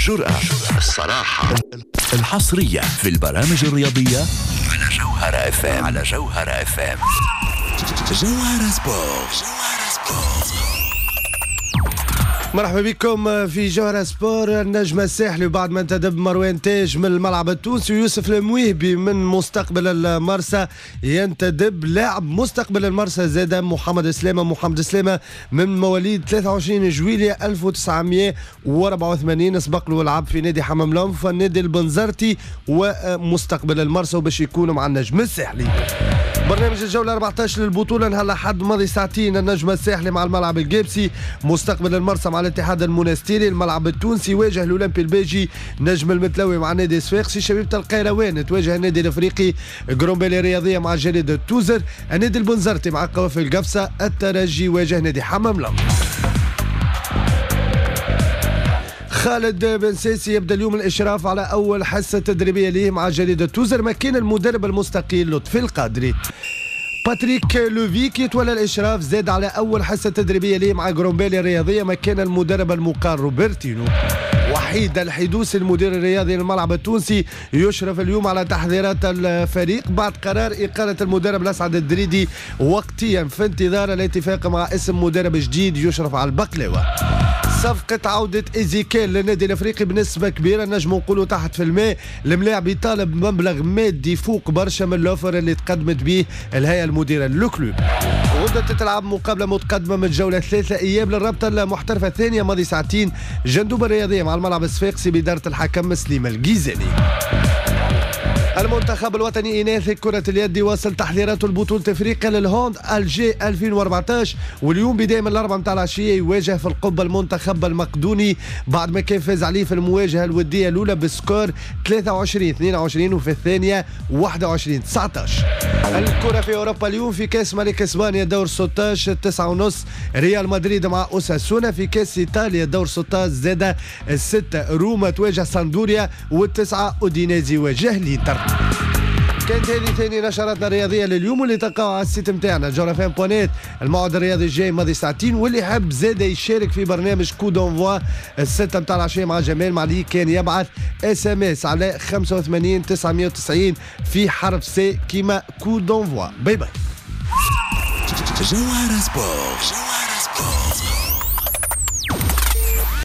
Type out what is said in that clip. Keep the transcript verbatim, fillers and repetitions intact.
الجرأة، الصراحة، الحصرية في البرامج الرياضية على جوهرة اف ام. على جوهرة اف ام. جوهرة سبورت. مرحبا بكم في جوهرة سبور. النجم الساحلي وبعد ما انتدب مروان تاج من الملعب التونسي ويوسف المويهبي من مستقبل المرسى ينتدب لاعب مستقبل المرسى زاد محمد سلامة. محمد سلامة من مواليد ثلاثة وعشرين جويلية ألف وتسعمائة وأربعة وثمانين، سبق له لعب في نادي حمام لونف والنادي البنزرتي ومستقبل المرسى وباش يكونوا مع النجم الساحلي. برنامج الجولة أربعة عشر للبطولة نهار حد ماضي ساعتين النجم الساحلي مع الملعب الجابسي، مستقبل المرسى مع الاتحاد المنستيري، الملعب التونسي واجه الأولمبي البيجي، نجم المتلوي مع نادي صفاقسي، شبيبة القيروان تواجه النادي الافريقي، جرومبيلي الرياضية مع جريدة توزر، النادي البنزرتي مع قوافل القفصة، الترجي واجه نادي حمام لونف. خالد بن ساسي يبدا اليوم الاشراف على اول حصه تدريبيه ليه مع جريده توزر مكان المدرب المستقيل لطفي القادري. باتريك لوفيك يتولى الاشراف زاد على اول حصه تدريبيه ليه مع جرومبيلي الرياضيه مكان المدرب المقال روبرتينو. وحيد الحدوسي المدير الرياضي للملعب التونسي يشرف اليوم على تحضيرات الفريق بعد قرار إقالة المدرب الأسعد الدريدي وقتيا في انتظار الاتفاق مع اسم مدرب جديد يشرف على البقلاوة. صفقة عودة إيزيكيل للنادي الأفريقي بنسبة كبيرة نجم نقولوا تحت في الماء، الملاعب يطالب بمبلغ مادي فوق برشا من الأوفر اللي تقدمت به الهيئة المديرة للكلوب. غدا تتلعب مقابلة متقدمة من جولة ثلاثة أيام للرابطة المحترفة الثانية ماضي ساعتين، جندوب الرياضية مع الملعب الصفاقسي بإدارة الحكم سليم الجيزاني. المنتخب الوطني إناثي كرة اليد يواصل تحضيراته لبطولة افريقيا للهوند الجي ألفين وأربعة عشر، واليوم بداية من الأربعة متاع العشية يواجه في القبة المنتخب المقدوني بعد ما كان فاز عليه في المواجهة الودية الأولى بسكور ثلاثة وعشرين اثنين وعشرين وفي الثانية واحد وعشرين تسعة عشر. الكرة في أوروبا اليوم في كأس ملك إسبانيا دور ستة عشر تسعة ونص ريال مدريد مع أوساسونا، في كأس إيطاليا دور ستة عشر زادة الستة روما تواجه ساندوريا والتسعة أودينيزي يواجه لينتر. كانت هذه ثاني نشراتنا الرياضيه لليوم واللي تلقاوها على السيت نتاعنا جوهرة اف ام بوانيت. الموعد الرياضي الجاي ماضي ساعتين، واللي حب زاد يشارك في برنامج كو دونفوا الستة نتاع العشيه مع جمال مع اللي كان يبعث اس ام اس على خمسة وثمانين تسعمائة وتسعين في حرف سي كيما كو دونفوا. باي باي. جوهرة سبورت.